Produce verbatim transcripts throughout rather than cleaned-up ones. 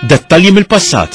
dettalji mill-passat.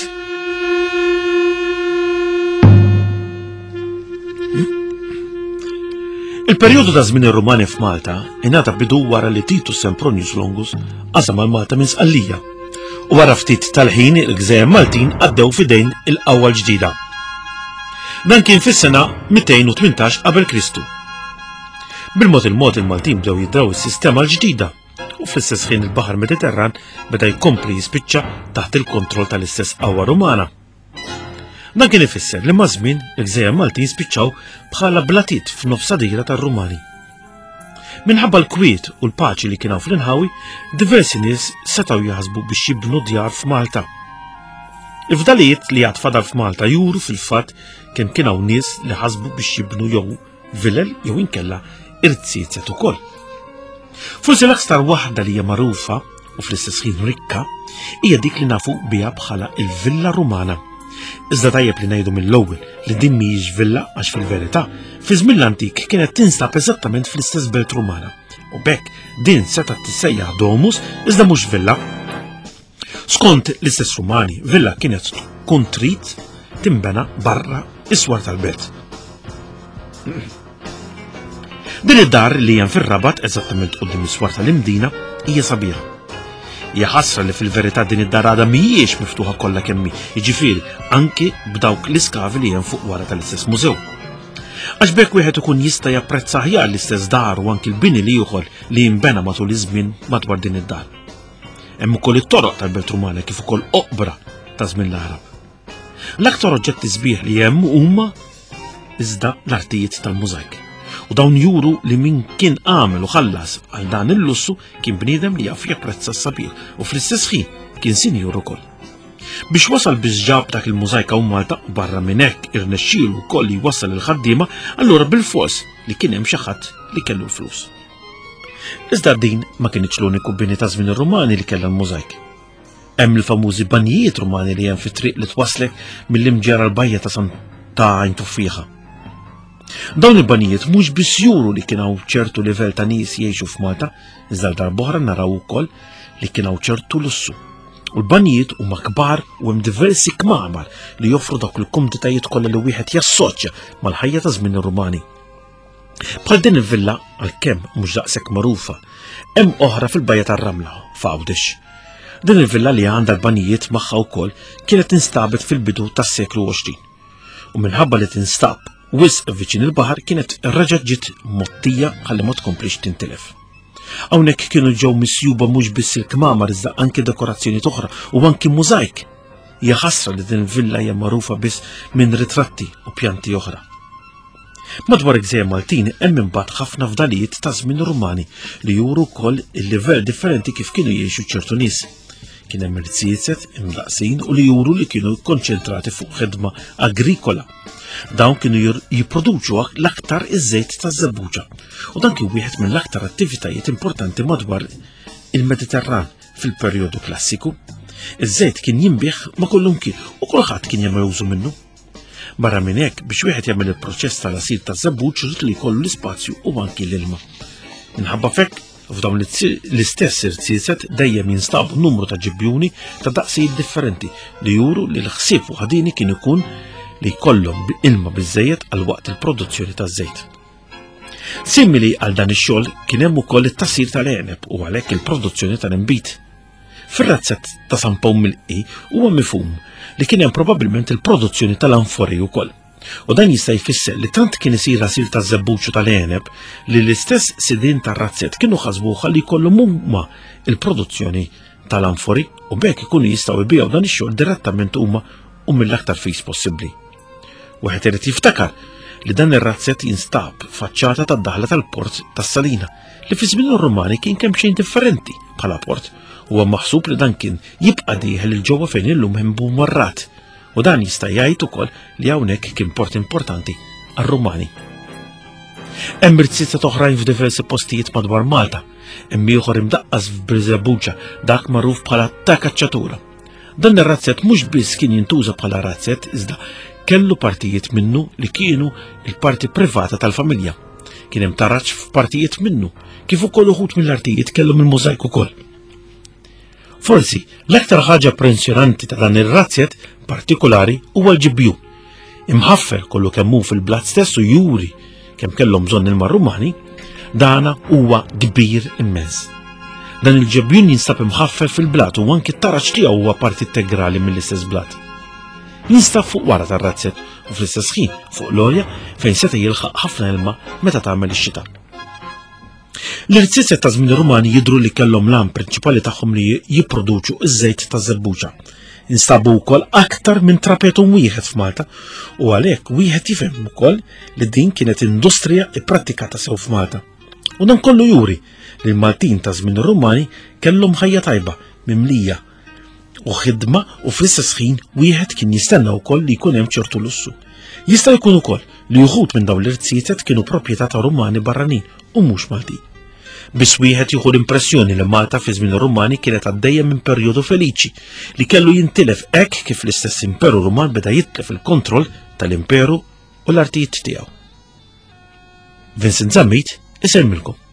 Il-perjodu ta' żmien ir-Rumani f'Malta ingħata bidu wara li Titus Sempronius Longus qasam għal Malta minn Sqallija u wara ftit tal-ħin il-Gżejjer Maltin għaddew f'idejn il-qawwa l-ġdida. Dan kien fis-sena mئتين وثمانية عشر qabel Kristu. Bil-mod il-mod il-Maltin bdew jiddew is-sistema l-ġdida u fl-istess ħin il-Baħar Mediterran beda jkompli jispiċċa taħt il-kontroll tal-istess qawwa Rumana. Dan kien ifisser li maż-żmien il-Gżejjer Maltin spiċċaw bħala blatit f'nofsadira tar-Rumani. Minħabba l-kwiet u l-paċi li kien hawn fl-inħawi, diversi nies setgħu jaħsbu biex jibnu djar f'Malta. Il-fdalijiet li għad fadal f'Malta juru fil-fatt kemm kien hawn nies li ħasbu biex jibnu jew vilel jew inkella irtsiet ukoll. Forsi l-aktar waħda li hija magħrufa u fl-istess ħin rikka hija dik li nafu biha bħala il-Villa Rumana. Iżda tajjeb li ngħidu mill-ewwel li din mhijiex villa għax fil-verità fi żmien l-antik kienet tinstab eżattament fl-istess belt Rumana u bekk din seta' tissejjaħ domus iżda mhux villa. Skont l-istess Rumani, villa kienet tkun trid timbena barra iswar tal-belt. Din id-dar li hija fir-Rabat eżattament quddiem iswar tal-imdina hija sabiħa. Hija ħasra li fil-verità din id-dar għadha mhijiex miftuħa kollha kemm hi, jiġifieri anke b'dawk l-iskavi li hemm fuq wara tal-istess mużew. Għax bekk wieħed ikun jista' japprezza aħjar l-istess dar u anke l-bini li ieħor li jinbena matul iż-żmien madwar din id-dar. Hemm ukoll it-toroq tal-Belt Rumana kif ukoll oqbra ta' żmien l-Arab. L-aktar oġġetti sbieħ li hemm huma iżda l-artijiet tal-mużajk. U dawn juru li min kien għamel u ħallas għal dan il-lussu kien bniedem li jaf japprezza s-sabiħ u fl-istess ħin kien sinjur ukoll. Biex wasal biex ġab dak il-mużajka u Malta u barra minn hekk irnexxielu wkoll li jwassal il-ħaddiema allura bil-fors li kien hemm xi ħadd li kellu l-flus. Iżda din ma kienx l-uniku bini ta' żmien ir-Rumani li kellha l-mużajk. Hemm il-famużi banjijiet Rumani li hemm fit-triq li twaslek mill-imġera l-bajja ta' Santa Għajn Tuffiħa. Dawn il-banijiet mhux biss juru li kien hawn ċertu livell ta' nies jgħixu f'Malta, iżda darb'oħra naraw ukoll li kien hawn ċertu lussu. U l-banijiet huma kbar u hemm diversi kmamar li joffru dawk il-kumditajiet kollha li wieħed jassoċja mal-ħajja ta' żmien ir-Rumani. Bħal din il-villa għalkemm mhux daqshekk magħrufa, hemm oħra fil-Bajja tar-Ramla f'Għawdex. Din il-villa li għandha l-banijiet magħha wkoll kienet instabet fil-bidu tas-seklu għoxrin. U minħabba li tinstab wisq viċin il-baħar kienet raġa' ġiet mottija ħalli ma tkomplix tintilef. Hawnhekk kienu ġew misjuba mhux biss il-kmamar iżda anke dekorazzjoni oħra u anke mużajk. Hija ħasra li din il-villa hija magħrufa biss minn ritratti u pjanti oħra. Madwar il-Gżejjer Maltin hemm imbagħad ħafna fdalijiet ta' żmien Rumani li juru wkoll il-livell differenti kif kienu jgħixu ċertu nies. Kien hemm irtsiet imdaqsin u li juru li kienu kkonċentrati fuq ħedma agrikola. Dawn kienu jipproduċu l-aktar iż-żejt ta' żebbuġa u dan kien wieħed mill-aktar attivitajiet importanti madwar il-Mediterran fil-perjodu klassiku. Iż-żejt kien jinbih ma' kullum kien u kulħadd kien jagħmel użu minnu. Barra minn hekk biex wieħed jagħmel il-proċess tal-għasir ta' żebbuġ irid li jkollu l-ispazju u anki l-ilma. Minħabba fekk f'dawn l-istess irtsiet dejjem jinstabu numru ta' ġibjuni ta' daqsijiet differenti li juru li l-ħsieb u ħadini kien ikun li jkollhom ilma biżżejjed għal waqt il-produzzjoni taż-żejt. Simili għal dan ix-xogħol kien hemm ukoll it-tassir tal-għeneb u għalhekk il-produzzjoni tal-inbit. Fir-razzett ta' San Pawmilqi huwa mifhum li kien hemm probabbilment il-produzzjoni tal-anfori wkoll. U dan jista' jfisser li tant kien isir għasir ta' żebbuġ u tal-għeneb li l-istess sidien tar-razzett kienu ħasbuha li jkollhom huma il-produzzjoni tal-anfori u bekk ikunu jistgħu jbigħu dan ix-xogħol direttament huma u mill-aktar fis possibbli. Wieħed irid jiftakar li dan ir-razzett jinstab faċċata tad-daħla tal-port tas-Salina li fi żmien ir-Rumani kien kemm xejn differenti bħala port huwa maħsub li dan kien jibqa' dieħel il ġewwa fejn illum hemm Bumarrat u dan jista' jgħid ukoll li hawnhekk kien port importanti għar-Rumani. Hemm irtsiet oħrajn f'diversi postijiet madwar Malta, hemm ieħor imdaqqas f'Żebbuġa dak magħruf bħala ta' kaċċatura. Dan ir-razzett mhux biss kien jintuża bħala razzett iżda kellu partijiet minnu li kienu il-parti privata tal-familja. Kien hemm taraġġ f'partijiet minnu, kif ukoll uħud mill-artijiet kellhom il-mużajk ukoll. Forsi l-aktar ħaġa impressjonanti ta' dan ir-razzjet partikolari huwa l-ġibju. Imħaffer kollu kemm hu fil-blat stess u juri kemm kellhom bżonn il-Rumani, dana huwa kbir immens. Dan il-ġebjun jinstab imħaffer fil-blat u anke t-taraċ tiegħu huwa parti integrali mill-istess blat. Jinstab fuq wara tar-razzett u fl-istess ħin fuq l-olja fejn seta' jilħaq ħafna ilma meta tagħmel ix-xita. L-irtiset ta' żmien Rumani jidhru li kellhom l-għan prinċipali tagħhom li jipproduċu iż-żejt ta' żebbuġa. Instabu wkoll aktar minn trapetum wieħed f'Malta u għalhekk wieħed jifhem ukoll li din kienet industrija ipprattikata sew f'Malta. U dan kollu juri li l-Maltin ta' żmien Rumani kellhom ħajja tajba mimlija u ħidma u fl-istess ħin wieħed kien jistenna wkoll li jkun hemm ċertu lussu. Jista' jkun ukoll li wħud minn dawn l-irtsijiet kienu proprjetà ta' Rumani barranin u mhux Maltin. Biss wieħed jieħu l-impressjoni li Malta fi żmien Rumani kienet għaddejja minn perjodu feliċi li kellu jintilef hekk kif l-istess Imperu Ruman beda jitlef il-kontroll tal-imperu u l-artijiet tiegħu. Vincent Zammit isemmilkom.